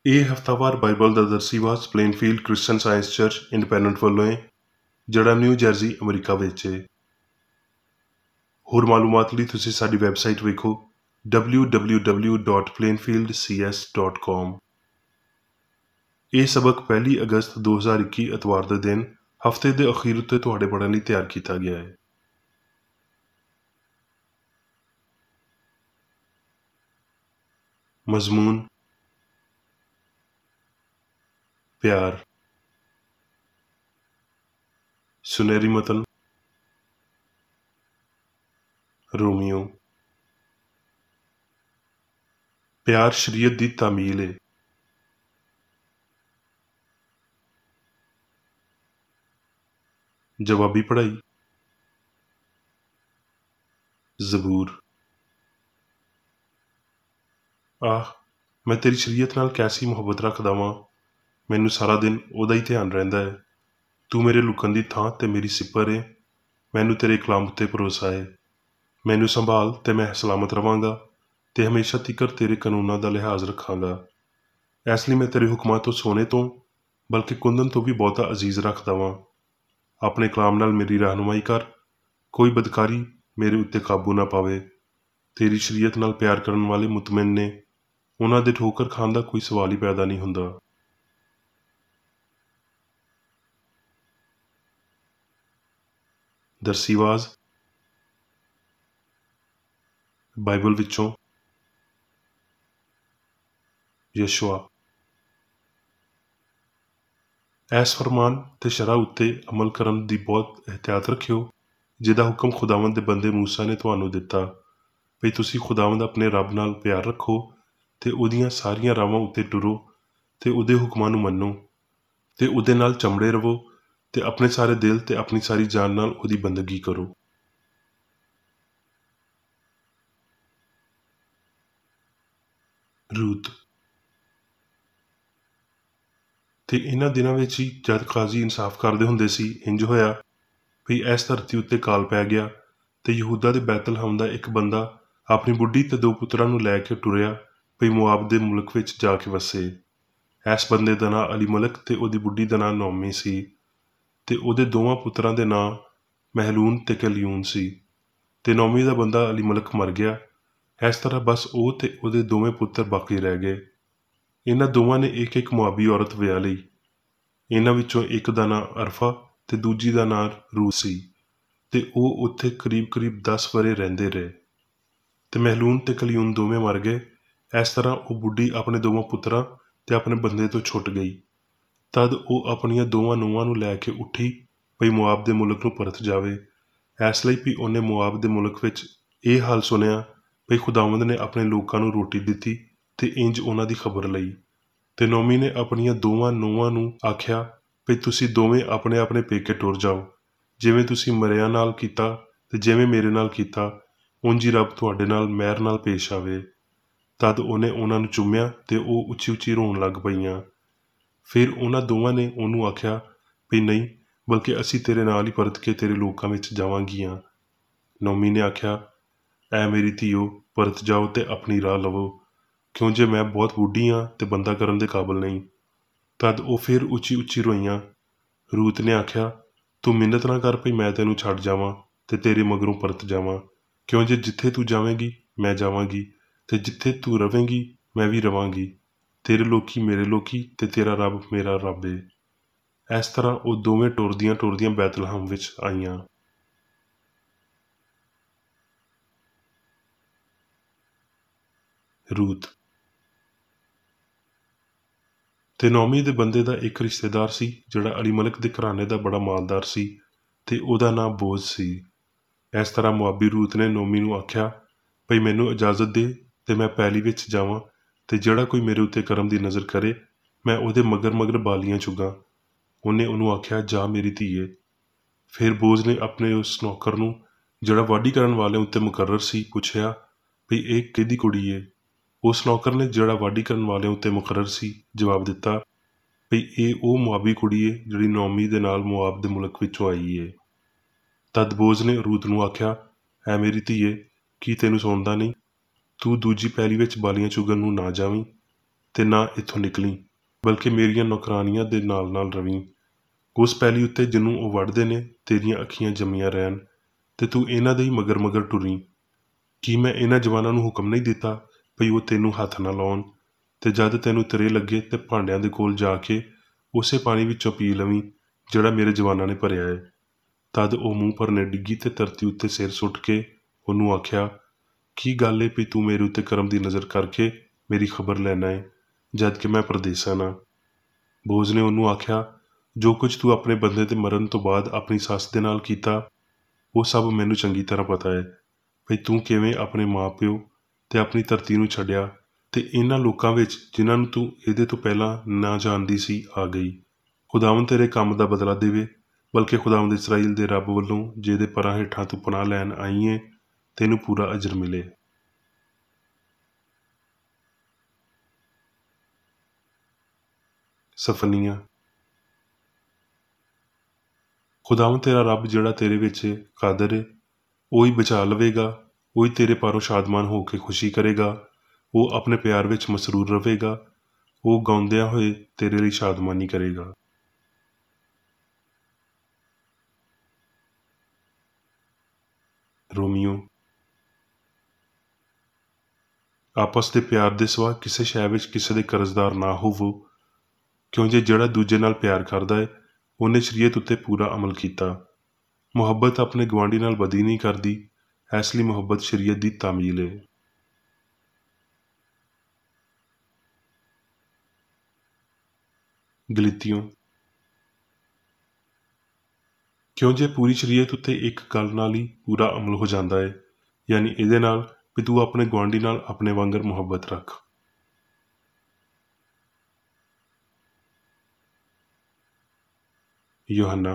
ਇਹ ਹਫ਼ਤਾਵਾਰ ਬਾਈਬਲ ਦਾ ਦਰਸੀਵਾਰ ਸਪਲੇਨਫੀਲਡ ਕ੍ਰਿਸਚਨ ਸਾਇੰਸ ਚਰਚ ਇੰਡੀਪੈਂਡੈਂਟ ਵੱਲੋਂ ਹੈ, ਜਿਹੜਾ ਨਿਊ ਜਰਸੀ ਅਮਰੀਕਾ ਵਿੱਚ ਹੈ। ਹੋਰ ਮਾਲੂਮਾਤ ਲਈ ਤੁਸੀਂ ਸਾਡੀ ਵੈਬਸਾਈਟ ਵੇਖੋ www.plainfieldcs.com। ਇਹ ਸਬਕ 1 ਅਗਸਤ 2021 ਐਤਵਾਰ ਦੇ ਦਿਨ ਹਫ਼ਤੇ ਦੇ ਅਖੀਰ ਉੱਤੇ ਤੁਹਾਡੇ ਪੜ੍ਹਨ ਲਈ ਤਿਆਰ ਕੀਤਾ ਗਿਆ ਹੈ। ਮਜ਼ਮੂਨ ਪਿਆਰ। ਸੁਨਹਿਰੀ ਮਤਨ ਰੋਮੀਓ। ਪਿਆਰ ਸ਼ਰੀਅਤ ਦੀ ਤਾਮੀਲ ਹੈ। ਜਵਾਬੀ ਪੜ੍ਹਾਈ ਜ਼ਬੂਰ। ਆਹ, ਮੈਂ ਤੇਰੀ ਸ਼ਰੀਅਤ ਨਾਲ ਕੈਸੀ ਮੁਹੱਬਤ ਰੱਖਦਾ ਵਾਂ। ਮੈਨੂੰ ਸਾਰਾ ਦਿਨ ਉਹਦਾ ਹੀ ਧਿਆਨ ਰਹਿੰਦਾ ਹੈ। ਤੂੰ ਮੇਰੇ ਲੁਕਣ ਦੀ ਥਾਂ ਤੇ ਮੇਰੀ ਸਿਪਰ ਹੈ। ਮੈਨੂੰ ਤੇਰੇ ਕਲਾਮ ਉੱਤੇ ਭਰੋਸਾ ਹੈ। ਮੈਨੂੰ ਸੰਭਾਲ ਤੇ ਮੈਂ ਸਲਾਮਤ ਰਵਾਂਗਾ ਤੇ ਹਮੇਸ਼ਾ ਤੀਕਰ ਤੇਰੇ ਕਾਨੂੰਨਾਂ ਦਾ ਲਿਹਾਜ਼ ਰੱਖਾਂਗਾ। ਇਸ ਲਈ ਮੈਂ ਤੇਰੇ ਹੁਕਮਾਂ ਤੋਂ ਸੋਨੇ ਤੋਂ ਬਲਕਿ ਕੁੰਦਨ ਤੋਂ ਵੀ ਬਹੁਤਾ ਅਜ਼ੀਜ਼ ਰੱਖਦਾ ਵਾਂ। ਆਪਣੇ ਕਲਾਮ ਨਾਲ ਮੇਰੀ ਰਹਿਨੁਮਾਈ ਕਰ, ਕੋਈ ਬਦਕਾਰੀ ਮੇਰੇ ਉੱਤੇ ਕਾਬੂ ਨਾ ਪਾਵੇ। ਤੇਰੀ ਸ਼ਰੀਅਤ ਨਾਲ ਪਿਆਰ ਕਰਨ ਵਾਲੇ ਮੁਤਮਿਨ ਨੇ, ਉਹਨਾਂ ਦੇ ਠੋਕਰ ਖਾਣ ਦਾ ਕੋਈ ਸਵਾਲ ਹੀ ਪੈਦਾ ਨਹੀਂ ਹੁੰਦਾ। ਦਰਸੀਵਾਜ਼ ਬਾਈਬਲ ਵਿੱਚੋਂ ਯਸ਼ੂਆ। ਇਸ ਫਰਮਾਨ ਤੇ ਸ਼ਰ੍ਹਾ ਉੱਤੇ ਅਮਲ ਕਰਨ ਦੀ ਬਹੁਤ ਇਹਤਿਆਤ ਰੱਖਿਓ, ਜਿਹਦਾ ਹੁਕਮ ਖੁਦਾਵੰਦ ਦੇ ਬੰਦੇ ਮੂਸਾ ਨੇ ਤੁਹਾਨੂੰ ਦਿੱਤਾ, ਵੀ ਤੁਸੀਂ ਖੁਦਾਵੰਦ ਆਪਣੇ ਰੱਬ ਨਾਲ ਪਿਆਰ ਰੱਖੋ ਤੇ ਉਹਦੀਆਂ ਸਾਰੀਆਂ ਰਾਹਾਂ ਉੱਤੇ ਟੁਰੋ ਤੇ ਉਹਦੇ ਹੁਕਮਾਂ ਨੂੰ ਮੰਨੋ ਤੇ ਉਹਦੇ ਨਾਲ ਚਮੜੇ ਰਵੋ ਤੇ ਆਪਣੇ ਸਾਰੇ ਦਿਲ ਤੇ ਆਪਣੀ ਸਾਰੀ ਜਾਨ ਨਾਲ ਉਹਦੀ ਬੰਦਗੀ ਕਰੋ। ਰੂਤ। ਤੇ ਇਹਨਾਂ ਦਿਨਾਂ ਵਿੱਚ ਹੀ ਜਦ ਕਾਜ਼ੀ ਇਨਸਾਫ ਕਰਦੇ ਹੁੰਦੇ ਸੀ, ਇੰਜ ਹੋਇਆ ਵੀ ਇਸ ਧਰਤੀ ਉੱਤੇ ਕਾਲ ਪੈ ਗਿਆ ਤੇ ਯਹੂਦਾ ਦੇ ਬੈਤਲਹਮ ਦਾ ਇੱਕ ਬੰਦਾ ਆਪਣੀ ਬੁੱਢੀ ਤੇ 2 ਪੁੱਤਰਾਂ ਨੂੰ ਲੈ ਕੇ ਟੁਰਿਆ ਵੀ ਮੁਆਬ ਦੇ ਮੁਲਕ ਵਿੱਚ ਜਾ ਕੇ ਵਸੇ। ਇਸ ਬੰਦੇ ਦਾ ਨਾਂ ਅਲੀਮਲਕ ਤੇ ਉਹਦੀ ਬੁੱਢੀ ਦਾ ਨਾਂ ਨੌਮੀ ਸੀ ਤੇ ਉਹਦੇ ਦੋਵਾਂ ਪੁੱਤਰਾਂ ਦੇ ਨਾਂ ਮਹਿਲੂਨ ਤੇ ਕਲਿਊਨ ਸੀ। ਤੇ ਨੌਮੀ ਦਾ ਬੰਦਾ ਅਲੀਮਲਕ ਮਰ ਗਿਆ। ਇਸ ਤਰ੍ਹਾਂ ਬਸ ਉਹ ਤੇ ਉਹਦੇ ਦੋਵੇਂ ਪੁੱਤਰ ਬਾਕੀ ਰਹਿ ਗਏ। ਇਹਨਾਂ ਦੋਵਾਂ ਨੇ ਇੱਕ ਮੁਆਬੀ ਔਰਤ ਵਿਆਹ ਲਈ। ਇਹਨਾਂ ਵਿੱਚੋਂ ਇੱਕ ਦਾ ਨਾਂ ਅਰਫਾ ਤੇ ਦੂਜੀ ਦਾ ਨਾਂ ਰੂਤ ਸੀ ਤੇ ਉਹ ਉੱਥੇ ਕਰੀਬ 10 ਵਰ੍ਹੇ ਰਹਿੰਦੇ ਰਹੇ। ਤੇ ਮਹਿਲੂਨ ਤੇ ਕਲਿਊਨ ਦੋਵੇਂ ਮਰ ਗਏ। ਇਸ ਤਰ੍ਹਾਂ ਉਹ ਬੁੱਢੀ ਆਪਣੇ ਦੋਵਾਂ ਪੁੱਤਰਾਂ ਤੇ ਆਪਣੇ ਬੰਦੇ ਤੋਂ ਛੁੱਟ ਗਈ। ਤਦ ਉਹ ਆਪਣੀਆਂ ਦੋਵਾਂ ਨੂੰਹਾਂ ਨੂੰ ਲੈ ਕੇ ਉੱਠੀ ਵੀ ਮੁਆਬ ਦੇ ਮੁਲਕ ਨੂੰ ਪਰਤ ਜਾਵੇ, ਇਸ ਲਈ ਵੀ ਉਹਨੇ ਮੁਆਬ ਦੇ ਮੁਲਕ ਵਿੱਚ ਇਹ ਹਾਲ ਸੁਣਿਆ ਵੀ ਖੁਦਾਵੰਦ ਨੇ ਆਪਣੇ ਲੋਕਾਂ ਨੂੰ ਰੋਟੀ ਦਿੱਤੀ ਤੇ ਇੰਜ ਉਹਨਾਂ ਦੀ ਖਬਰ ਲਈ। ਤੇ ਨੌਮੀ ਨੇ ਆਪਣੀਆਂ ਦੋਵਾਂ ਨੂੰਹਾਂ ਨੂੰ ਆਖਿਆ ਵੀ ਤੁਸੀਂ ਦੋਵੇਂ ਆਪਣੇ ਆਪਣੇ ਪੇਕੇ ਟੁਰ ਜਾਓ। ਜਿਵੇਂ ਤੁਸੀਂ ਮਰਿਆਂ ਨਾਲ ਕੀਤਾ ਤੇ ਜਿਵੇਂ ਮੇਰੇ ਨਾਲ ਕੀਤਾ, ਉਂਝ ਹੀ ਰੱਬ ਤੁਹਾਡੇ ਨਾਲ ਮਿਹਰ ਨਾਲ ਪੇਸ਼ ਆਵੇ। ਤਦ ਉਹਨੇ ਉਹਨਾਂ ਨੂੰ ਚੁੰਮਿਆ ਤੇ ਉਹ ਉੱਚੀ ਉੱਚੀ ਰੋਣ ਲੱਗ ਪਈਆਂ। ਫਿਰ ਉਹਨਾਂ ਦੋਵਾਂ ਨੇ ਉਹਨੂੰ ਆਖਿਆ ਵੀ ਨਹੀਂ, ਬਲਕਿ ਅਸੀਂ ਤੇਰੇ ਨਾਲ ਹੀ ਪਰਤ ਕੇ ਤੇਰੇ ਲੋਕਾਂ ਵਿੱਚ ਜਾਵਾਂਗੀਆਂ। ਨੌਮੀ ਨੇ ਆਖਿਆ, ਐ ਮੇਰੀ ਧੀਓ, ਪਰਤ ਜਾਓ ਤੇ ਆਪਣੀ ਰਾਹ ਲਵੋ, ਕਿਉਂ ਜੇ ਮੈਂ ਬਹੁਤ ਬੁੱਢੀ ਹਾਂ ਤੇ ਬੰਦਾ ਕਰਨ ਦੇ ਕਾਬਲ ਨਹੀਂ। ਤਦ ਉਹ ਫਿਰ ਉੱਚੀ ਉੱਚੀ ਰੋਈਆਂ। ਰੂਤ ਨੇ ਆਖਿਆ, ਤੂੰ ਮਿੰਨਤ ਨਾ ਕਰ ਭਈ ਮੈਂ ਤੈਨੂੰ ਛੱਡ ਜਾਵਾਂ ਤੇ ਤੇਰੇ ਮਗਰੋਂ ਪਰਤ ਜਾਵਾਂ, ਕਿਉਂ ਜੇ ਜਿੱਥੇ ਤੂੰ ਜਾਵੇਂਗੀ ਮੈਂ ਜਾਵਾਂਗੀ ਤੇ ਜਿੱਥੇ ਤੂੰ ਰਵੇਂਗੀ ਮੈਂ ਵੀ ਰਵਾਂਗੀ। ਤੇਰੇ ਲੋਕੀ ਮੇਰੇ ਲੋਕੀ ਤੇ ਤੇਰਾ ਰੱਬ ਮੇਰਾ ਰੱਬ ਏ। ਇਸ ਤਰ੍ਹਾਂ ਉਹ ਦੋਵੇਂ ਟੁਰਦੀਆਂ ਬੈਤਲਹਮ ਵਿੱਚ ਆਈਆਂ। ਰੂਤ। ਤੇ ਨੌਮੀ ਦੇ ਬੰਦੇ ਦਾ ਇੱਕ ਰਿਸ਼ਤੇਦਾਰ ਸੀ ਜਿਹੜਾ ਅਲੀਮਲਕ ਦੇ ਘਰਾਣੇ ਦਾ ਬੜਾ ਮਾਲਦਾਰ ਸੀ ਤੇ ਉਹਦਾ ਨਾਂ ਬੋਜ਼ ਸੀ। ਇਸ ਤਰ੍ਹਾਂ ਮੁਆਬੀ ਰੂਤ ਨੇ ਨੌਮੀ ਨੂੰ ਆਖਿਆ ਭਈ ਮੈਨੂੰ ਇਜਾਜ਼ਤ ਦੇ ਤੇ ਮੈਂ ਪੈਲੀ ਵਿੱਚ ਜਾਵਾਂ ਤੇ ਜਿਹੜਾ ਕੋਈ ਮੇਰੇ ਉੱਤੇ ਕਰਮ ਦੀ ਨਜ਼ਰ ਕਰੇ ਮੈਂ ਉਹਦੇ ਮਗਰ ਬਾਲੀਆਂ ਚੁੱਗਾਂ। ਉਹਨੇ ਉਹਨੂੰ ਆਖਿਆ, ਜਾ ਮੇਰੀ ਧੀਏ। ਫਿਰ ਬੋਜ਼ ਨੇ ਆਪਣੇ ਉਸ ਨੌਕਰ ਨੂੰ ਜਿਹੜਾ ਵਾਢੀ ਕਰਨ ਵਾਲਿਆਂ ਉੱਤੇ ਮੁਕਰਰ ਸੀ ਪੁੱਛਿਆ ਵੀ ਇਹ ਕਿਹਦੀ ਕੁੜੀ ਏ। ਉਸ ਨੌਕਰ ਨੇ ਜਿਹੜਾ ਵਾਢੀ ਕਰਨ ਵਾਲਿਆਂ ਉੱਤੇ ਮੁਕਰਰ ਸੀ ਜਵਾਬ ਦਿੱਤਾ ਵੀ ਇਹ ਉਹ ਮੁਆਬੀ ਕੁੜੀ ਏ ਜਿਹੜੀ ਨੌਮੀ ਦੇ ਨਾਲ ਮੁਆਬ ਦੇ ਮੁਲਕ ਵਿੱਚੋਂ ਆਈ ਏ। ਤਦ ਬੋਜ਼ ਨੇ ਰੂਤ ਨੂੰ ਆਖਿਆ, ਐ ਮੇਰੀ ਧੀਏ, ਕੀ ਤੈਨੂੰ ਸੁਣਦਾ ਨਹੀਂ? ਤੂੰ ਦੂਜੀ ਪੈਲੀ ਵਿੱਚ ਬਾਲੀਆਂ ਚੁਗਣ ਨੂੰ ਨਾ ਜਾਵੀਂ। ਤੇ ਨਾ ਇੱਥੋਂ ਨਿਕਲੀ, ਬਲਕਿ ਮੇਰੀਆਂ ਨੌਕਰਾਨੀਆਂ ਦੇ ਨਾਲ ਰਵੀਂ। ਉਸ ਪੈਲੀ ਉੱਤੇ ਜਿਹਨੂੰ ਉਹ ਵੱਢਦੇ ਨੇ ਤੇਰੀਆਂ ਅੱਖੀਆਂ ਜੰਮੀਆਂ ਰਹਿਣ, ਤੇ ਤੂੰ ਇਹਨਾਂ ਦੇ ਹੀ ਮਗਰ ਟੁਰੀ। ਕੀ ਮੈਂ ਇਹਨਾਂ ਜਵਾਨਾਂ ਨੂੰ ਹੁਕਮ ਨਹੀਂ ਦਿੱਤਾ ਭਈ ਉਹ ਤੈਨੂੰ ਹੱਥ ਨਾ ਲਾਉਣ, ਤੇ ਜਦ ਤੈਨੂੰ ਤਰੇ ਲੱਗੇ ਤੇ ਭਾਂਡਿਆਂ ਦੇ ਕੋਲ ਜਾ ਕੇ ਉਸੇ ਪਾਣੀ ਵਿੱਚੋਂ ਪੀ ਲਵੀਂ ਜਿਹੜਾ ਮੇਰੇ ਜਵਾਨਾਂ ਨੇ ਭਰਿਆ ਹੈ। ਤਦ ਉਹ ਮੂੰਹ ਭਰਨੇ ਡਿੱਗੀ ਤੇ ਧਰਤੀ ਉੱਤੇ ਸਿਰ ਸੁੱਟ ਕੇ ਉਹਨੂੰ ਆਖਿਆ, ਕੀ ਗੱਲ ਏ ਵੀ ਤੂੰ ਮੇਰੇ ਉੱਤੇ ਕਰਮ ਦੀ ਨਜ਼ਰ ਕਰਕੇ ਮੇਰੀ ਖਬਰ ਲੈਣਾ ਏ, ਜਦ ਕਿ ਮੈਂ ਪਰਦੇਸਾਂ ਨਾ। ਬੋਜ਼ ਨੇ ਉਹਨੂੰ ਆਖਿਆ, ਜੋ ਕੁਝ ਤੂੰ ਆਪਣੇ ਬੰਦੇ ਦੇ ਮਰਨ ਤੋਂ ਬਾਅਦ ਆਪਣੀ ਸੱਸ ਦੇ ਨਾਲ ਕੀਤਾ, ਉਹ ਸਭ ਮੈਨੂੰ ਚੰਗੀ ਤਰ੍ਹਾਂ ਪਤਾ ਹੈ ਭਈ ਤੂੰ ਕਿਵੇਂ ਆਪਣੇ ਮਾਂ ਪਿਓ ਤੇ ਆਪਣੀ ਧਰਤੀ ਨੂੰ ਛੱਡਿਆ ਤੇ ਇਹਨਾਂ ਲੋਕਾਂ ਵਿੱਚ ਜਿਨ੍ਹਾਂ ਨੂੰ ਤੂੰ ਇਹਦੇ ਤੋਂ ਪਹਿਲਾਂ ਨਾ ਜਾਣਦੀ ਸੀ ਆ ਗਈ। ਖੁਦਾਵੰਦ ਤੇਰੇ ਕੰਮ ਦਾ ਬਦਲਾ ਦੇਵੇ, ਬਲਕਿ ਖੁਦਾਵੰਦ ਇਸਰਾਈਲ ਦੇ ਰੱਬ ਵੱਲੋਂ ਜਿਹਦੇ ਪਰਾਂ ਹੇਠਾਂ ਤੂੰ ਪਨਾਹ ਲੈਣ ਆਈ ਏ, ਤੈਨੂੰ ਪੂਰਾ ਅਜਰ ਮਿਲੇ। ਸਫਨੀਆਂ। ਖੁਦਾਵੰਦ ਤੇਰਾ ਰੱਬ ਜਿਹੜਾ ਤੇਰੇ ਵਿੱਚ ਕਾਦਰ ਏ, ਉਹ ਹੀ ਬਚਾ ਲਵੇਗਾ, ਉਹ ਹੀ ਤੇਰੇ ਪਾਰੋਂ ਸ਼ਾਦਮਾਨ ਹੋ ਕੇ ਖੁਸ਼ੀ ਕਰੇਗਾ, ਉਹ ਆਪਣੇ ਪਿਆਰ ਵਿੱਚ ਮਸਰੂਰ ਰਵੇਗਾ, ਉਹ ਗਾਉਂਦਿਆਂ ਹੋਏ ਤੇਰੇ ਲਈ ਸ਼ਾਦਮਾਨੀ ਕਰੇਗਾ। ਰੋਮੀਓ। ਆਪਸ ਦੇ ਪਿਆਰ ਦੇ ਸਿਵਾ ਕਿਸੇ ਸ਼ੈ ਵਿੱਚ ਕਿਸੇ ਦੇ ਕਰਜ਼ਦਾਰ ਨਾ ਹੋਵੋ, ਕਿਉਂ ਜੇ ਜਿਹੜਾ ਦੂਜੇ ਨਾਲ ਪਿਆਰ ਕਰਦਾ ਹੈ ਉਹਨੇ ਸ਼ਰੀਅਤ ਉੱਤੇ ਪੂਰਾ ਅਮਲ ਕੀਤਾ। ਮੁਹੱਬਤ ਆਪਣੇ ਗੁਆਂਢੀ ਨਾਲ ਬਦੀ ਨਹੀਂ ਕਰਦੀ, ਇਸ ਲਈ ਮੁਹੱਬਤ ਸ਼ਰੀਅਤ ਦੀ ਤਾਮੀਲ ਹੈ। ਗਲੀਤੀਓਂ। ਕਿਉਂ ਜੇ ਪੂਰੀ ਸ਼ਰੀਅਤ ਉੱਤੇ ਇੱਕ ਗੱਲ ਨਾਲ ਹੀ ਪੂਰਾ ਅਮਲ ਹੋ ਜਾਂਦਾ ਹੈ, ਯਾਨੀ ਇਹਦੇ ਨਾਲ ਵੀ ਤੂੰ ਆਪਣੇ ਗੁਆਂਢੀ ਨਾਲ ਆਪਣੇ ਵਾਂਗਰ ਮੁਹੱਬਤ ਰੱਖ। ਯੋਹੰਨਾ।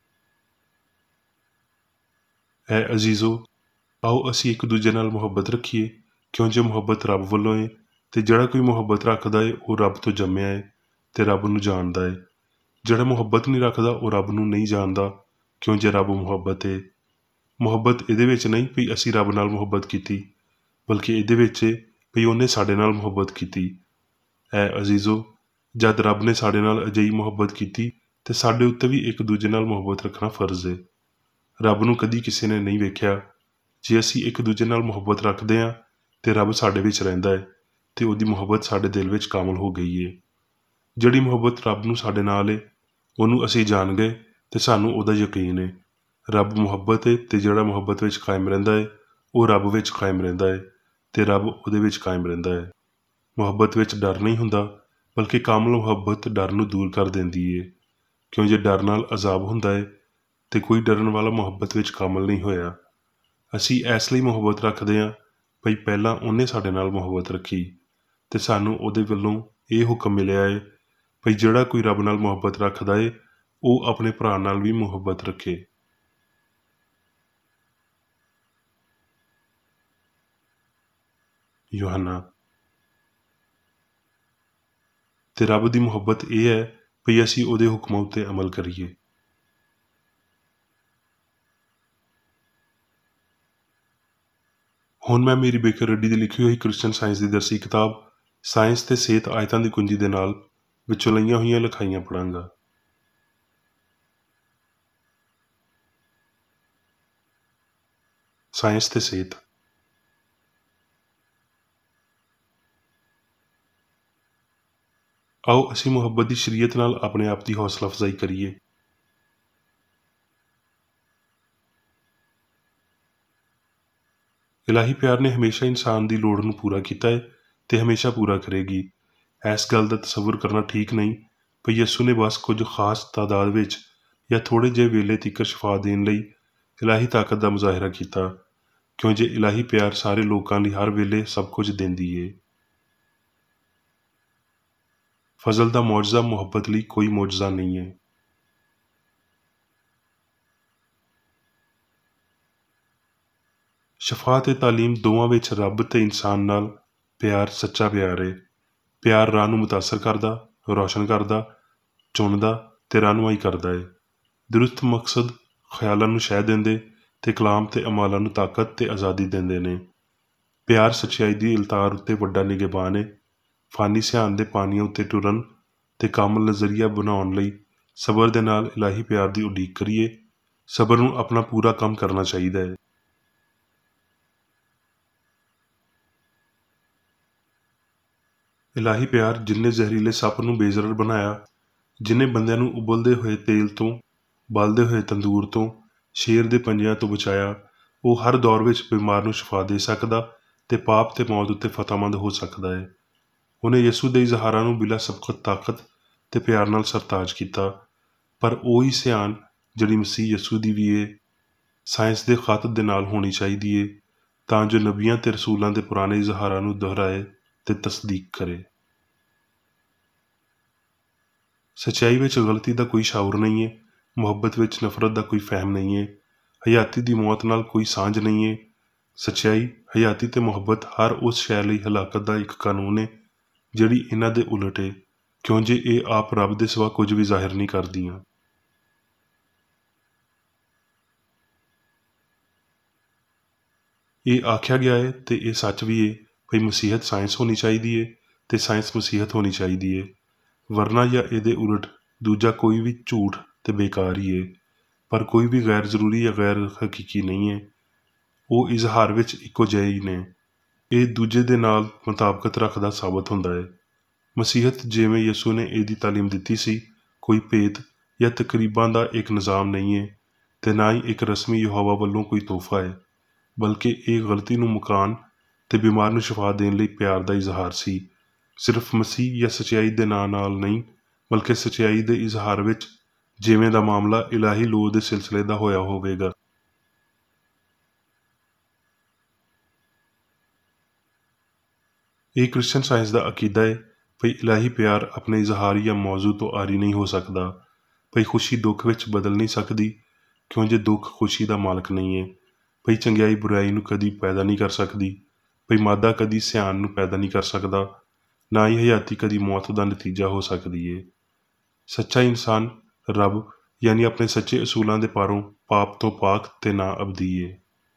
ਐ ਅਜ਼ੀਜ਼ੋ, ਆਓ ਅਸੀਂ ਇੱਕ ਦੂਜੇ ਨਾਲ ਮੁਹੱਬਤ ਰੱਖੀਏ, ਕਿਉਂ ਜੇ ਮੁਹੱਬਤ ਰੱਬ ਵੱਲੋਂ ਹੈ, ਤੇ ਜਿਹੜਾ ਕੋਈ ਮੁਹੱਬਤ ਰੱਖਦਾ ਹੈ ਉਹ ਰੱਬ ਤੋਂ ਜੰਮਿਆ ਹੈ ਤੇ ਰੱਬ ਨੂੰ ਜਾਣਦਾ ਹੈ। ਜਿਹੜਾ ਮੁਹੱਬਤ ਨਹੀਂ ਰੱਖਦਾ ਉਹ ਰੱਬ ਨੂੰ ਨਹੀਂ ਜਾਣਦਾ, ਕਿਉਂ ਜੇ ਰੱਬ ਮੁਹੱਬਤ ਹੈ। ਮੁਹੱਬਤ ਇਹਦੇ ਵਿੱਚ ਨਹੀਂ ਵੀ ਅਸੀਂ ਰੱਬ ਨਾਲ ਮੁਹੱਬਤ ਕੀਤੀ, ਬਲਕਿ ਇਹਦੇ ਵਿੱਚ ਵੀ ਉਹਨੇ ਸਾਡੇ ਨਾਲ ਮੁਹੱਬਤ ਕੀਤੀ। ਐ ਅਜ਼ੀਜ਼ੋ, ਜਦ ਰੱਬ ਨੇ ਸਾਡੇ ਨਾਲ ਅਜਿਹੀ ਮੁਹੱਬਤ ਕੀਤੀ ਤੇ ਸਾਡੇ ਉੱਤੇ ਵੀ ਇੱਕ ਦੂਜੇ ਨਾਲ ਮੁਹੱਬਤ ਰੱਖਣਾ ਫਰਜ਼ ਹੈ। ਰੱਬ ਨੂੰ ਕਦੀ ਕਿਸੇ ਨੇ ਨਹੀਂ ਵੇਖਿਆ। ਜੇ ਅਸੀਂ ਇੱਕ ਦੂਜੇ ਨਾਲ ਮੁਹੱਬਤ ਰੱਖਦੇ ਹਾਂ ਤੇ ਰੱਬ ਸਾਡੇ ਵਿੱਚ ਰਹਿੰਦਾ ਹੈ ਤੇ ਉਹਦੀ ਮੁਹੱਬਤ ਸਾਡੇ ਦਿਲ ਵਿੱਚ ਕਾਮਲ ਹੋ ਗਈ ਹੈ। ਜਿਹੜੀ ਮੁਹੱਬਤ ਰੱਬ ਨੂੰ ਸਾਡੇ ਨਾਲ ਹੈ ਉਹਨੂੰ ਅਸੀਂ ਜਾਣ ਗਏ ਤੇ ਸਾਨੂੰ ਉਹਦਾ ਯਕੀਨ ਹੈ। ਰੱਬ ਮੁਹੱਬਤ ਹੈ ਤੇ ਜਿਹੜਾ ਮੁਹੱਬਤ ਵਿੱਚ ਕਾਇਮ ਰਹਿੰਦਾ ਹੈ ਉਹ ਰੱਬ ਵਿੱਚ ਕਾਇਮ ਰਹਿੰਦਾ ਹੈ ਤੇ ਰੱਬ ਉਹਦੇ ਵਿੱਚ ਕਾਇਮ ਰਹਿੰਦਾ ਹੈ। ਮੁਹੱਬਤ ਵਿੱਚ ਡਰ ਨਹੀਂ ਹੁੰਦਾ, ਬਲਕਿ ਕਾਮਲ ਮੁਹੱਬਤ ਡਰ ਨੂੰ ਦੂਰ ਕਰ ਦਿੰਦੀ ਹੈ, ਕਿਉਂ ਜੇ ਡਰ ਨਾਲ ਅਜ਼ਾਬ ਹੁੰਦਾ ਹੈ ਤੇ ਕੋਈ ਡਰਨ ਵਾਲਾ ਮੁਹੱਬਤ ਵਿੱਚ ਕਾਮਲ ਨਹੀਂ ਹੋਇਆ। ਅਸੀਂ ਇਸ ਲਈ ਮੁਹੱਬਤ ਰੱਖਦੇ ਹਾਂ ਭਈ ਪਹਿਲਾਂ ਉਹਨੇ ਸਾਡੇ ਨਾਲ ਮੁਹੱਬਤ ਰੱਖੀ ਤੇ ਸਾਨੂੰ ਉਹਦੇ ਵੱਲੋਂ ਇਹ ਹੁਕਮ ਮਿਲਿਆ ਹੈ ਭਈ ਜਿਹੜਾ ਕੋਈ ਰੱਬ ਨਾਲ ਮੁਹੱਬਤ ਰੱਖਦਾ ਹੈ ਉਹ ਆਪਣੇ ਭਰਾ ਨਾਲ ਵੀ ਮੁਹੱਬਤ ਰੱਖੇ। ਯੋਹੰਨਾ। ਤੇ ਰੱਬ ਦੀ ਮੁਹੱਬਤ ਇਹ ਹੈ ਭਈ ਅਸੀਂ ਉਹਦੇ ਹੁਕਮਾਂ ਉੱਤੇ ਅਮਲ ਕਰੀਏ। ਹੁਣ ਮੈਂ ਮੇਰੀ ਬੇਕਰ ਰੈਡੀ ਦੀ ਲਿਖੀ ਹੋਈ ਕ੍ਰਿਸਚਨ ਸਾਇੰਸ ਦੀ ਦਰਸੀ ਕਿਤਾਬ ਸਾਇੰਸ ਤੇ ਸਿਹਤ ਆਇਤਾਂ ਦੀ ਕੁੰਜੀ ਦੇ ਨਾਲ ਵਿੱਚੋਂ ਲਈਆਂ ਹੋਈਆਂ ਲਿਖਾਈਆਂ ਪੜਾਂਗਾ। ਸਾਇੰਸ ਤੇ ਸਿਹਤ। ਆਓ ਅਸੀਂ ਮੁਹੱਬਤ ਦੀ ਸ਼ਰੀਅਤ ਨਾਲ ਆਪਣੇ ਆਪ ਦੀ ਹੌਸਲਾ ਅਫਜ਼ਾਈ ਕਰੀਏ। ਇਲਾਹੀ ਪਿਆਰ ਨੇ ਹਮੇਸ਼ਾ ਇਨਸਾਨ ਦੀ ਲੋੜ ਨੂੰ ਪੂਰਾ ਕੀਤਾ ਹੈ ਤੇ ਹਮੇਸ਼ਾ ਪੂਰਾ ਕਰੇਗੀ। ਇਸ ਗੱਲ ਦਾ ਤਸੱਵੁਰ ਕਰਨਾ ਠੀਕ ਨਹੀਂ ਭਈ ਯਿਸੂ ਨੇ ਬਸ ਕੁਝ ਖਾਸ ਤਾਦਾਦ ਵਿੱਚ ਜਾਂ ਥੋੜ੍ਹੇ ਜਿਹੇ ਵੇਲੇ ਤੀਕਰ ਸ਼ਿਫਾ ਦੇਣ ਲਈ ਇਲਾਹੀ ਤਾਕਤ ਦਾ ਮੁਜ਼ਾਹਿਰਾ ਕੀਤਾ, ਕਿਉਂ ਜੇ ਇਲਾਹੀ ਪਿਆਰ ਸਾਰੇ ਲੋਕਾਂ ਲਈ ਹਰ ਵੇਲੇ ਸਭ ਕੁਝ ਦਿੰਦੀ ਏ। ਫਜ਼ਲ ਦਾ ਮੌਜਜ਼ਾ ਮੁਹੱਬਤ ਲਈ ਕੋਈ ਮੌਜਜ਼ਾ ਨਹੀਂ ਹੈ। ਸ਼ਫਾ ਤੇ ਤਾਲੀਮ ਦੋਵਾਂ ਵਿੱਚ ਰੱਬ ਤੇ ਇਨਸਾਨ ਨਾਲ ਪਿਆਰ ਸੱਚਾ ਪਿਆਰ ਹੈ। ਪਿਆਰ ਰਾਹ ਨੂੰ ਮੁਤਾਸਰ ਕਰਦਾ, ਰੋਸ਼ਨ ਕਰਦਾ, ਚੁਣਦਾ ਤੇ ਰਹਿਨੁਮਾਈ ਕਰਦਾ ਹੈ। ਦਰੁਸਤ ਮਕਸਦ ਖਿਆਲਾਂ ਨੂੰ ਸ਼ਹਿ ਦਿੰਦੇ ਤੇ ਕਲਾਮ ਤੇ ਅਮਾਲਾਂ ਨੂੰ ਤਾਕਤ ਤੇ ਆਜ਼ਾਦੀ ਦਿੰਦੇ ਨੇ। ਪਿਆਰ ਸੱਚਾਈ ਦੀ ਇਲਤਾਰ ਉੱਤੇ ਵੱਡਾ ਨਿਗਹਿਬਾਨ ਹੈ। ਫਾਨੀ ਸਿਆਣ ਦੇ ਪਾਣੀਆਂ ਉੱਤੇ ਟੁਰਨ ਤੇ ਕੰਮ ਨਜ਼ਰੀਆ ਬਣਾਉਣ ਲਈ ਸਬਰ ਦੇ ਨਾਲ ਇਲਾਹੀ ਪਿਆਰ ਦੀ ਉਡੀਕ ਕਰੀਏ। ਸਬਰ ਨੂੰ ਆਪਣਾ ਪੂਰਾ ਕੰਮ ਕਰਨਾ ਚਾਹੀਦਾ ਹੈ। ਇਲਾਹੀ ਪਿਆਰ ਜਿਨ੍ਹੇ ਜ਼ਹਿਰੀਲੇ ਸੱਪ ਨੂੰ ਬੇਜ਼ਰਰ ਬਣਾਇਆ, ਜਿਨ੍ਹੇ ਬੰਦਿਆਂ ਨੂੰ ਉਬਲਦੇ ਹੋਏ ਤੇਲ ਤੋਂ, ਬਲਦੇ ਹੋਏ ਤੰਦੂਰ ਤੋਂ, ਸ਼ੇਰ ਦੇ ਪੰਜਿਆਂ ਤੋਂ ਬਚਾਇਆ, ਉਹ ਹਰ ਦੌਰ ਵਿੱਚ ਬਿਮਾਰ ਨੂੰ ਸ਼ਿਫਾ ਦੇ ਸਕਦਾ ਤੇ ਪਾਪ ਤੇ ਮੌਤ ਉੱਤੇ ਫਤਹਿਮੰਦ ਹੋ ਸਕਦਾ ਹੈ। ਉਹਨੇ ਯਿਸੂ ਦੇ ਇਜ਼ਹਾਰਾਂ ਨੂੰ ਬਿਲਾ ਸਬਕਤ ਤਾਕਤ ਤੇ ਪਿਆਰ ਨਾਲ ਸਰਤਾਜ ਕੀਤਾ। ਪਰ ਉਹੀ ਸਿਆਣ ਜਿਹੜੀ ਮਸੀਹ ਯਿਸੂ ਦੀ ਵੀ ਏ, ਸਾਇੰਸ ਦੇ ਖਤ ਦੇ ਨਾਲ ਹੋਣੀ ਚਾਹੀਦੀ ਏ, ਤਾਂ ਜੋ ਨਬੀਆਂ ਤੇ ਰਸੂਲਾਂ ਦੇ ਪੁਰਾਣੇ ਇਜ਼ਹਾਰਾਂ ਨੂੰ ਦੁਹਰਾਏ ਤੇ ਤਸਦੀਕ ਕਰੇ। ਸੱਚਾਈ ਵਿੱਚ ਗਲਤੀ ਦਾ ਕੋਈ ਸ਼ਾਉਰ ਨਹੀਂ ਹੈ, ਮੁਹੱਬਤ ਵਿੱਚ ਨਫ਼ਰਤ ਦਾ ਕੋਈ ਫਹਿਮ ਨਹੀਂ ਹੈ, ਹਯਾਤੀ ਦੀ ਮੌਤ ਨਾਲ ਕੋਈ ਸਾਂਝ ਨਹੀਂ ਹੈ। ਸੱਚਾਈ, ਹਯਾਤੀ ਤੇ ਮੁਹੱਬਤ ਹਰ ਉਸ ਸ਼ੈ ਲਈ ਹਲਾਕਤ ਦਾ ਇੱਕ ਕਾਨੂੰਨ ਹੈ ਜਿਹੜੀ ਇਹਨਾਂ ਦੇ ਉਲਟ ਹੈ, ਕਿਉਂ ਜੇ ਇਹ ਆਪ ਰੱਬ ਦੇ ਸਿਵਾ ਕੁਝ ਵੀ ਜ਼ਾਹਿਰ ਨਹੀਂ ਕਰਦੀਆਂ। ਇਹ ਆਖਿਆ ਗਿਆ ਹੈ ਤੇ ਇਹ ਸੱਚ ਵੀ ਹੈ ਭਈ ਮਸੀਹਤ ਸਾਇੰਸ ਹੋਣੀ ਚਾਹੀਦੀ ਹੈ ਤੇ ਸਾਇੰਸ ਮਸੀਹਤ ਹੋਣੀ ਚਾਹੀਦੀ ਹੈ, ਵਰਨਾ ਜਾਂ ਇਹਦੇ ਉਲਟ ਦੂਜਾ ਕੋਈ ਵੀ ਝੂਠ ਤੇ ਬੇਕਾਰ ਹੀ ਹੈ। ਪਰ ਕੋਈ ਵੀ ਗੈਰ ਜ਼ਰੂਰੀ ਜਾਂ ਗੈਰ ਹਕੀਕੀ ਨਹੀਂ ਹੈ, ਉਹ ਇਜ਼ਹਾਰ ਵਿੱਚ ਇੱਕੋ ਜਿਹੇ ਹੀ ਨੇ। ਇਹ ਦੂਜੇ ਦੇ ਨਾਲ ਮੁਤਾਬਕਤ ਰੱਖਦਾ ਸਾਬਤ ਹੁੰਦਾ ਹੈ। ਮਸੀਹਤ ਜਿਵੇਂ ਯਿਸੂ ਨੇ ਇਹਦੀ ਤਾਲੀਮ ਦਿੱਤੀ ਸੀ, ਕੋਈ ਭੇਤ ਜਾਂ ਤਕਰੀਬਾਂ ਦਾ ਇੱਕ ਨਿਜ਼ਾਮ ਨਹੀਂ ਹੈ ਤੇ ਨਾ ਹੀ ਇੱਕ ਰਸਮੀ ਯਹੋਵਾ ਵੱਲੋਂ ਕੋਈ ਤੋਹਫਾ ਹੈ, ਬਲਕਿ ਇਹ ਗਲਤੀ ਨੂੰ ਮੁਕਾਉਣ ਤੇ ਬਿਮਾਰ ਨੂੰ ਸ਼ਿਫਾ ਦੇਣ ਲਈ ਪਿਆਰ ਦਾ ਇਜ਼ਹਾਰ ਸੀ। ਸਿਰਫ ਮਸੀਹ ਜਾਂ ਸੱਚਾਈ ਦੇ ਨਾਂ ਨਾਲ ਨਹੀਂ, ਬਲਕਿ ਸੱਚਾਈ ਦੇ ਇਜ਼ਹਾਰ ਵਿੱਚ ਜਿਵੇਂ ਦਾ ਮਾਮਲਾ ਇਲਾਹੀ ਲੋਹ ਦੇ ਸਿਲਸਿਲੇ ਦਾ ਹੋਇਆ ਹੋਵੇਗਾ। ਇਹ ਕ੍ਰਿਸਚਨ ਸਾਇੰਸ ਦਾ ਅਕੀਦਾ ਹੈ ਭਈ ਇਲਾਹੀ ਪਿਆਰ ਆਪਣੇ ਇਜ਼ਹਾਰ ਜਾਂ ਮੌਜੂ ਤੋਂ ਆਰੀ ਨਹੀਂ ਹੋ ਸਕਦਾ, ਭਈ ਖੁਸ਼ੀ ਦੁੱਖ ਵਿੱਚ ਬਦਲ ਨਹੀਂ ਸਕਦੀ, ਕਿਉਂ ਜੇ ਦੁੱਖ ਖੁਸ਼ੀ ਦਾ ਮਾਲਕ ਨਹੀਂ ਹੈ, ਭਈ ਚੰਗਿਆਈ ਬੁਰਾਈ ਨੂੰ ਕਦੀ ਪੈਦਾ ਨਹੀਂ ਕਰ ਸਕਦੀ, ਭਈ ਮਾਦਾ ਕਦੀ ਸਿਆਣ ਨੂੰ ਪੈਦਾ ਨਹੀਂ ਕਰ ਸਕਦਾ, ਨਾ ਹੀ ਹਯਾਤੀ ਕਦੀ ਮੌਤ ਦਾ ਨਤੀਜਾ ਹੋ ਸਕਦੀ ਹੈ। ਸੱਚਾ ਇਨਸਾਨ ਰੱਬ ਯਾਨੀ ਆਪਣੇ ਸੱਚੇ ਅਸੂਲਾਂ ਦੇ ਪਾਰੋਂ ਪਾਪ ਤੋਂ ਪਾਕ ਤੇ ਨਾ ਅਬਦੀ ਹੈ।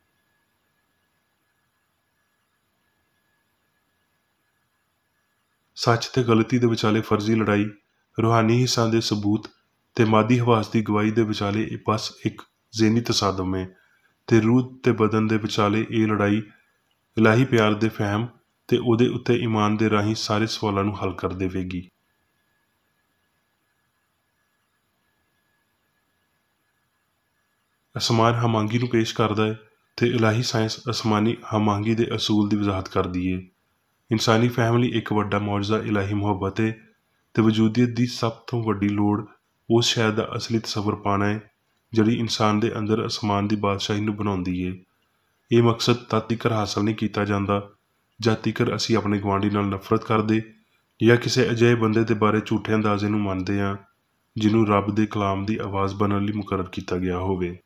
ਸੱਚ ਤੇ ਗਲਤੀ ਦੇ ਵਿਚਾਲੇ ਫਰਜ਼ੀ ਲੜਾਈ, ਰੂਹਾਨੀ ਹਿੱਸਾਂ ਦੇ ਸਬੂਤ ਤੇ ਮਾਦੀ ਹਵਾਸ ਦੀ ਗਵਾਹੀ ਦੇ ਵਿਚਾਲੇ ਇਹ ਬਸ ਇੱਕ ਜ਼ੇਨੀ ਤਸਾਦਮ ਹੈ, ਤੇ ਰੂਹ ਤੇ ਬਦਨ ਦੇ ਵਿਚਾਲੇ ਇਹ ਲੜਾਈ ਇਲਾਹੀ ਪਿਆਰ ਦੇ ਫਹਿਮ ਤੇ ਉਹਦੇ ਉੱਤੇ ਈਮਾਨ ਦੇ ਰਾਹੀਂ ਸਾਰੇ ਸਵਾਲਾਂ ਨੂੰ ਹੱਲ ਕਰ ਦੇਵੇਗੀ। ਅਸਮਾਨ ਹਮਾਂਗੀ ਨੂੰ ਪੇਸ਼ ਕਰਦਾ ਹੈ ਤੇ ਇਲਾਹੀ ਸਾਇੰਸ ਅਸਮਾਨੀ ਹਮਾਂਗੀ ਦੇ ਅਸੂਲ ਦੀ ਵਜ਼ਾਹਤ ਕਰਦੀ ਹੈ। ਇਨਸਾਨੀ ਫਹਿਮ ਲਈ ਇੱਕ ਵੱਡਾ ਮੁਆਜਜ਼ਾ ਇਲਾਹੀ ਮੁਹੱਬਤ ਹੈ ਤੇ ਵਜੂਦੀਅਤ ਦੀ ਸਭ ਤੋਂ ਵੱਡੀ ਲੋੜ ਉਸ ਸ਼ੈ ਦਾ ਅਸਲੀ ਤਸੱਵਰ ਪਾਉਣਾ ਹੈ ਜਿਹੜੀ ਇਨਸਾਨ ਦੇ ਅੰਦਰ ਅਸਮਾਨ ਦੀ ਬਾਦਸ਼ਾਹੀ ਨੂੰ ਬਣਾਉਂਦੀ ਹੈ। ਇਹ ਮਕਸਦ ਤਦ ਤੀਕਰ ਹਾਸਲ ਨਹੀਂ ਕੀਤਾ ਜਾਂਦਾ ਜਦ ਤੀਕਰ ਅਸੀਂ ਆਪਣੇ ਗੁਆਂਢੀ ਨਾਲ ਨਫ਼ਰਤ ਕਰਦੇ ਜਾਂ ਕਿਸੇ ਅਜਿਹੇ ਬੰਦੇ ਦੇ ਬਾਰੇ ਝੂਠੇ ਅੰਦਾਜ਼ੇ ਨੂੰ ਮੰਨਦੇ ਹਾਂ ਜਿਹਨੂੰ ਰੱਬ ਦੇ ਕਲਾਮ ਦੀ ਆਵਾਜ਼ ਬਣਨ ਲਈ ਮੁਕਰਰ ਕੀਤਾ ਗਿਆ ਹੋਵੇ।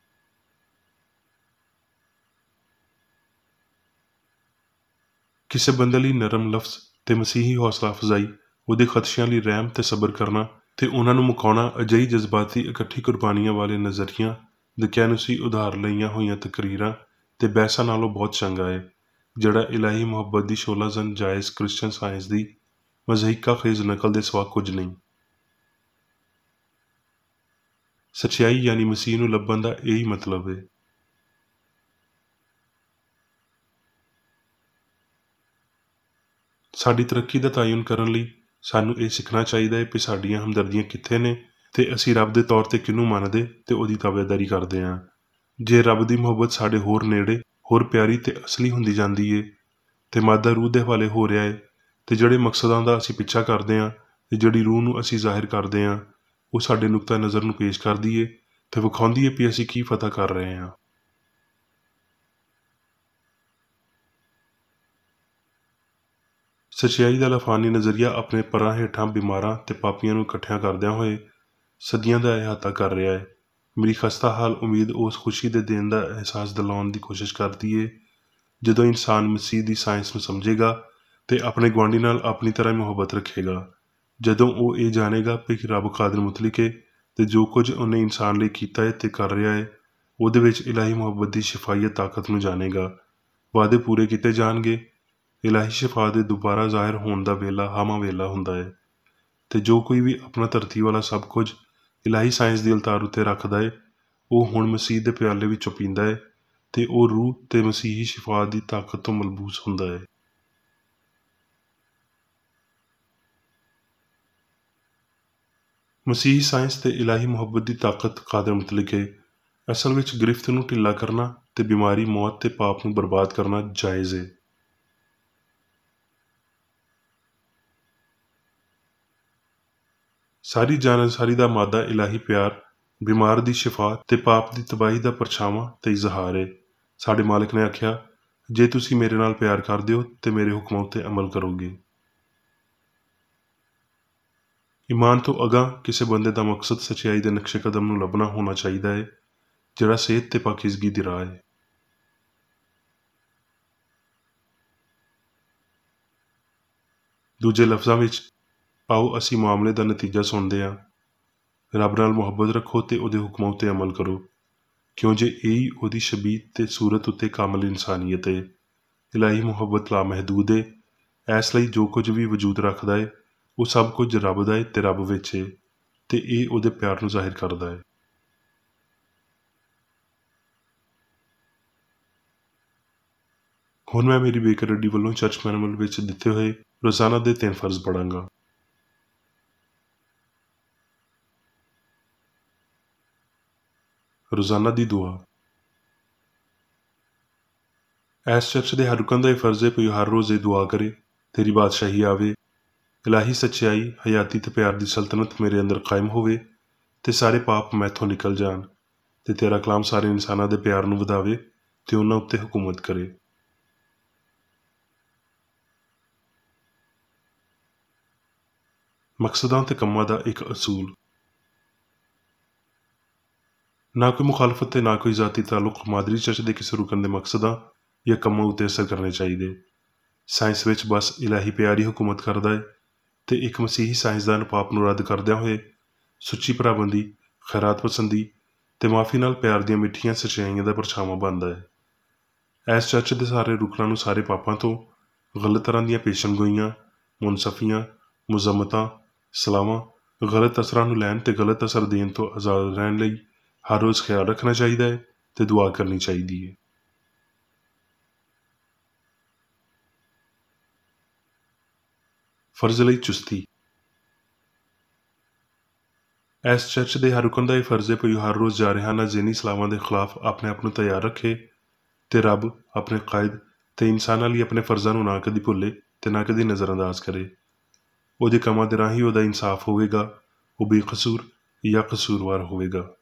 ਕਿਸੇ ਬੰਦੇ ਲਈ ਨਰਮ ਲਫ਼ਜ਼ ਤੇ ਮਸੀਹੀ ਹੌਸਲਾ ਅਫਜ਼ਾਈ, ਉਹਦੇ ਖਦਸ਼ਿਆਂ ਲਈ ਰਹਿਮ ਤੇ ਸਬਰ ਕਰਨਾ ਤੇ ਉਹਨਾਂ ਨੂੰ ਮੁਕਾਉਣਾ ਅਜਿਹੀ ਜਜ਼ਬਾਤੀ ਇਕੱਠੀ ਕੁਰਬਾਨੀਆਂ ਵਾਲੇ ਨਜ਼ਰੀਆਂ, ਦਕਿਆਨੂਸੀ ਉਧਾਰ ਲਈਆਂ ਹੋਈਆਂ ਤਕਰੀਰਾਂ ਤੇ ਬਹਿਸਾਂ ਨਾਲੋਂ ਬਹੁਤ ਚੰਗਾ ਹੈ ਜਿਹੜਾ ਇਲਾਹੀ ਮੁਹੱਬਤ ਦੀ ਸ਼ੋਲਾਜ਼ਨ ਜਾਇਜ਼ ਕ੍ਰਿਸਚਨ ਸਾਇੰਸ ਦੀ ਮਜ਼ਹੀਕਾ ਖੇਜ਼ ਨਕਲ ਦੇ ਸਿਵਾ ਕੁਝ ਨਹੀਂ। ਸੱਚਾਈ ਯਾਨੀ ਮਸੀਹ ਨੂੰ ਲੱਭਣ ਦਾ ਇਹੀ ਮਤਲਬ ਹੈ। ਸਾਡੀ ਤਰੱਕੀ ਦਾ ਤਾਯਨ ਕਰਨ ਲਈ ਸਾਨੂੰ ਇਹ ਸਿੱਖਣਾ ਚਾਹੀਦਾ ਹੈ ਕਿ ਸਾਡੀਆਂ ਹਮਦਰਦੀਆਂ ਕਿੱਥੇ ਨੇ ਤੇ ਅਸੀਂ ਰੱਬ ਦੇ ਤੌਰ ਤੇ ਕਿਹਨੂੰ ਮੰਨਦੇ ਤੇ ਉਹਦੀ ਤਾਬੇਦਾਰੀ ਕਰਦੇ ਹਾਂ। ਜੇ ਰੱਬ ਦੀ ਮੁਹੱਬਤ ਸਾਡੇ ਹੋਰ ਨੇੜੇ, ਹੋਰ ਪਿਆਰੀ ਤੇ ਅਸਲੀ ਹੁੰਦੀ ਜਾਂਦੀ ਏ ਤੇ ਮਾਦਾ ਰੂਹ ਦੇ ਹਵਾਲੇ ਹੋ ਰਿਹਾ ਹੈ ਤੇ ਜਿਹੜੇ ਮਕਸਦਾਂ ਦਾ ਅਸੀਂ ਪਿੱਛਾ ਕਰਦੇ ਹਾਂ ਤੇ ਜਿਹੜੀ ਰੂਹ ਨੂੰ ਅਸੀਂ ਜ਼ਾਹਿਰ ਕਰਦੇ ਹਾਂ ਉਹ ਸਾਡੇ ਨੁਕਤਾ ਨਜ਼ਰ ਨੂੰ ਪੇਸ਼ ਕਰਦੀ ਏ ਤੇ ਵਿਖਾਉਂਦੀ ਏ ਕਿ ਅਸੀਂ ਕੀ ਫਤਹ ਕਰ ਰਹੇ ਹਾਂ। ਸੱਚਾਈ ਦਾ ਲਾਫਾਨੀ ਨਜ਼ਰੀਆ ਆਪਣੇ ਪਰਾਂ ਹੇਠਾਂ ਬਿਮਾਰਾਂ ਤੇ ਪਾਪੀਆਂ ਨੂੰ ਇਕੱਠਿਆਂ ਕਰਦਿਆਂ ਹੋਏ ਸਦੀਆਂ ਦਾ ਅਹਾਤਾ ਕਰ ਰਿਹਾ ਹੈ। ਮੇਰੀ ਖਸਤਾ ਹਾਲ ਉਮੀਦ ਉਸ ਖੁਸ਼ੀ ਦੇ ਦੇਣ ਦਾ ਅਹਿਸਾਸ ਦਿਲਾਉਣ ਦੀ ਕੋਸ਼ਿਸ਼ ਕਰਦੀ ਏ ਜਦੋਂ ਇਨਸਾਨ ਮਸੀਹ ਦੀ ਸਾਇੰਸ ਨੂੰ ਸਮਝੇਗਾ ਤੇ ਆਪਣੇ ਗੁਆਂਢੀ ਨਾਲ ਆਪਣੀ ਤਰ੍ਹਾਂ ਮੁਹੱਬਤ ਰੱਖੇਗਾ, ਜਦੋਂ ਉਹ ਇਹ ਜਾਣੇਗਾ ਕਿ ਰੱਬ ਕਾਦਰ ਮੁਤਲਕ ਹੈ ਤੇ ਜੋ ਕੁਝ ਉਹਨੇ ਇਨਸਾਨ ਲਈ ਕੀਤਾ ਹੈ ਤੇ ਕਰ ਰਿਹਾ ਹੈ ਉਹਦੇ ਵਿੱਚ ਇਲਾਹੀ ਮੁਹੱਬਤ ਦੀ ਸ਼ਿਫਾਈਅਤ ਤਾਕਤ ਨੂੰ ਜਾਣੇਗਾ। ਵਾਅਦੇ ਪੂਰੇ ਕੀਤੇ ਜਾਣਗੇ, ਇਲਾਹੀ ਸ਼ਿਫਾ ਦੇ ਦੁਬਾਰਾ ਜ਼ਾਹਿਰ ਹੋਣ ਦਾ ਵੇਲਾ ਹਾਮਾ ਵੇਲਾ ਹੁੰਦਾ ਹੈ, ਤੇ ਜੋ ਕੋਈ ਵੀ ਆਪਣਾ ਧਰਤੀ ਵਾਲਾ ਸਭ ਕੁਝ ਇਲਾਹੀ ਸਾਇੰਸ ਦੀ ਅਲਤਾਰ ਉੱਤੇ ਰੱਖਦਾ ਹੈ, ਉਹ ਹੁਣ ਮਸੀਹ ਦੇ ਪਿਆਲੇ ਵਿੱਚੋਂ ਪੀਂਦਾ ਹੈ, ਤੇ ਉਹ ਰੂਹ ਤੇ ਮਸੀਹੀ ਸ਼ਿਫਾ ਦੀ ਤਾਕਤ ਤੋਂ ਮਲਬੂਸ ਹੁੰਦਾ ਹੈ। ਮਸੀਹੀ ਸਾਇੰਸ ਤੇ ਇਲਾਹੀ ਮੁਹੱਬਤ ਦੀ ਤਾਕਤ ਕਾਦਰ ਮੁਤਲਕ ਹੈ। ਅਸਲ ਵਿੱਚ ਗ੍ਰਿਫਤ ਨੂੰ ਢਿੱਲਾ ਕਰਨਾ ਤੇ ਬਿਮਾਰੀ, ਮੌਤ ਤੇ ਪਾਪ ਨੂੰ ਬਰਬਾਦ ਕਰਨਾ ਜਾਇਜ਼ ਹੈ। ਸਾਰੀ ਜਾਣਸਾਰੀ ਦਾ ਮਾਦਾ ਇਲਾਹੀ ਪਿਆਰ, ਬਿਮਾਰ ਦੀ ਸ਼ਿਫਾ ਤੇ ਪਾਪ ਦੀ ਤਬਾਹੀ ਦਾ ਪਰਛਾਵਾਂ ਤੇ ਇਜ਼ਹਾਰ ਹੈ। ਸਾਡੇ ਮਾਲਕ ਨੇ ਆਖਿਆ, ਜੇ ਤੁਸੀਂ ਮੇਰੇ ਨਾਲ ਪਿਆਰ ਕਰਦੇ ਹੋ ਤੇ ਮੇਰੇ ਹੁਕਮਾਂ ਉੱਤੇ ਅਮਲ ਕਰੋਗੇ। ਈਮਾਨ ਤੋਂ ਅਗਾਂਹ ਕਿਸੇ ਬੰਦੇ ਦਾ ਮਕਸਦ ਸੱਚਾਈ ਦੇ ਨਕਸ਼ੇ ਕਦਮ ਨੂੰ ਲੱਭਣਾ ਹੋਣਾ ਚਾਹੀਦਾ ਹੈ, ਜਿਹੜਾ ਸਿਹਤ ਤੇ ਪਾਕੀਜ਼ਗੀ ਦੀ ਰਾਹ ਹੈ। ਦੂਜੇ ਲਫ਼ਜ਼ਾਂ ਵਿੱਚ, ਆਓ ਅਸੀਂ ਮਾਮਲੇ ਦਾ ਨਤੀਜਾ ਸੁਣਦੇ ਹਾਂ। ਰੱਬ ਨਾਲ ਮੁਹੱਬਤ ਰੱਖੋ ਤੇ ਉਹਦੇ ਹੁਕਮਾਂ ਉੱਤੇ ਅਮਲ ਕਰੋ, ਕਿਉਂ ਜੇ ਇਹੀ ਉਹਦੀ ਸ਼ਬੀਹ ਤੇ ਸੂਰਤ ਉੱਤੇ ਕਾਮਲ ਇਨਸਾਨੀਅਤ ਹੈ। ਇਲਾਹੀ ਮੁਹੱਬਤ ਲਾਮਹਿਦੂਦ ਹੈ। ਇਸ ਲਈ ਜੋ ਕੁਝ ਵੀ ਵਜੂਦ ਰੱਖਦਾ ਹੈ, ਉਹ ਸਭ ਕੁਝ ਰੱਬ ਦਾ ਹੈ ਤੇ ਰੱਬ ਵਿੱਚ ਹੈ, ਤੇ ਇਹ ਉਹਦੇ ਪਿਆਰ ਨੂੰ ਜ਼ਾਹਿਰ ਕਰਦਾ ਹੈ। ਹੁਣ ਮੈਂ ਮੇਰੀ ਬੇਕਰ ਅੱਡੀ ਵੱਲੋਂ ਚਰਚ ਮੈਨੂਅਲ ਵਿੱਚ ਦਿੱਤੇ ਹੋਏ ਰੋਜ਼ਾਨਾ ਦੇ 3 ਫਰਜ਼ ਪੜਾਂਗਾ। ਰੋਜ਼ਾਨਾ ਦੀ ਦੁਆ। ਇਸ ਚਰਚ ਦੇ ਹਰ ਰੁਕਨ ਦਾ ਇਹ ਫਰਜ਼ ਹੈ ਕਿ ਹਰ ਰੋਜ਼ ਇਹ ਦੁਆ ਕਰੇ, ਤੇਰੀ ਬਾਦਸ਼ਾਹੀ ਆਵੇ, ਇਲਾਹੀ ਸੱਚਾਈ, ਹਯਾਤੀ ਤੇ ਪਿਆਰ ਦੀ ਸਲਤਨਤ ਮੇਰੇ ਅੰਦਰ ਕਾਇਮ ਹੋਵੇ, ਤੇ ਸਾਰੇ ਪਾਪ ਮੈਥੋਂ ਨਿਕਲ ਜਾਣ, ਤੇ ਤੇਰਾ ਕਲਾਮ ਸਾਰੇ ਇਨਸਾਨਾਂ ਦੇ ਪਿਆਰ ਨੂੰ ਵਧਾਵੇ ਤੇ ਉਹਨਾਂ ਉੱਤੇ ਹਕੂਮਤ ਕਰੇ। ਮਕਸਦਾਂ ਤੇ ਕੰਮਾਂ ਦਾ ਇੱਕ ਅਸੂਲ। ਨਾ ਕੋਈ ਮੁਖਾਲਫਤ ਤੇ ਨਾ ਕੋਈ ਜ਼ਾਤੀ ਤਾਲੁਕ ਮਾਦਰੀ ਚਰਚ ਦੇ ਕਿਸੇ ਰੁਕਨ ਦੇ ਮਕਸਦਾਂ ਜਾਂ ਕੰਮਾਂ ਉੱਤੇ ਅਸਰ ਕਰਨੇ ਚਾਹੀਦੇ। ਸਾਇੰਸ ਵਿੱਚ ਬਸ ਇਲਾਹੀ ਪਿਆਰ ਹੀ ਹਕੂਮਤ ਕਰਦਾ ਹੈ, ਤੇ ਇੱਕ ਮਸੀਹੀ ਸਾਇੰਸਦਾਨ ਪਾਪ ਨੂੰ ਰੱਦ ਕਰਦਿਆਂ ਹੋਏ ਸੁੱਚੀ ਭਰਾਬੰਦੀ, ਖੈਰਾਤ ਪਸੰਦੀ ਤੇ ਮਾਫੀ ਨਾਲ ਪਿਆਰ ਦੀਆਂ ਮਿੱਠੀਆਂ ਸੱਚਾਈਆਂ ਦਾ ਪਰਛਾਵਾਂ ਬਣਦਾ ਹੈ। ਇਸ ਚਰਚ ਦੇ ਸਾਰੇ ਰੁਕਨਾਂ ਨੂੰ ਸਾਰੇ ਪਾਪਾਂ ਤੋਂ, ਗਲਤ ਤਰ੍ਹਾਂ ਦੀਆਂ ਪੇਸ਼ਨਗੋਈਆਂ, ਮੁਨਸਫੀਆਂ, ਮੁਜ਼ੰਮਤਾਂ, ਸਲਾਹਾਂ, ਗਲਤ ਅਸਰਾਂ ਨੂੰ ਲੈਣ ਤੇ ਗਲਤ ਅਸਰ ਦੇਣ ਤੋਂ ਆਜ਼ਾਦ ਰਹਿਣ ਲਈ ਹਰ ਰੋਜ਼ ਖਿਆਲ ਰੱਖਣਾ ਚਾਹੀਦਾ ਹੈ ਤੇ ਦੁਆ ਕਰਨੀ ਚਾਹੀਦੀ ਹੈ। ਫਰਜ਼ ਲਈ ਚੁਸਤੀ। ਇਸ ਚਰਚ ਦੇ ਹਰ ਰੁਕਨ ਦਾ ਇਹ ਫਰਜ਼ ਹੈ ਕਿ ਹਰ ਰੋਜ਼ ਜਾਰਿਹਾਨਾ ਜ਼ਹਿਨੀ ਸਲਾਵਾਂ ਦੇ ਖਿਲਾਫ ਆਪਣੇ ਆਪ ਨੂੰ ਤਿਆਰ ਰੱਖੇ, ਤੇ ਰੱਬ, ਆਪਣੇ ਕਾਇਦ ਤੇ ਇਨਸਾਨਾਂ ਲਈ ਆਪਣੇ ਫਰਜ਼ਾਂ ਨੂੰ ਨਾ ਕਦੀ ਭੁੱਲੇ ਤੇ ਨਾ ਕਦੀ ਨਜ਼ਰਅੰਦਾਜ਼ ਕਰੇ। ਉਹਦੇ ਕੰਮਾਂ ਦੇ ਰਾਹੀਂ ਉਹਦਾ ਇਨਸਾਫ ਹੋਵੇਗਾ, ਉਹ ਬੇਕਸੂਰ ਜਾਂ ਕਸੂਰਵਾਰ ਹੋਵੇਗਾ।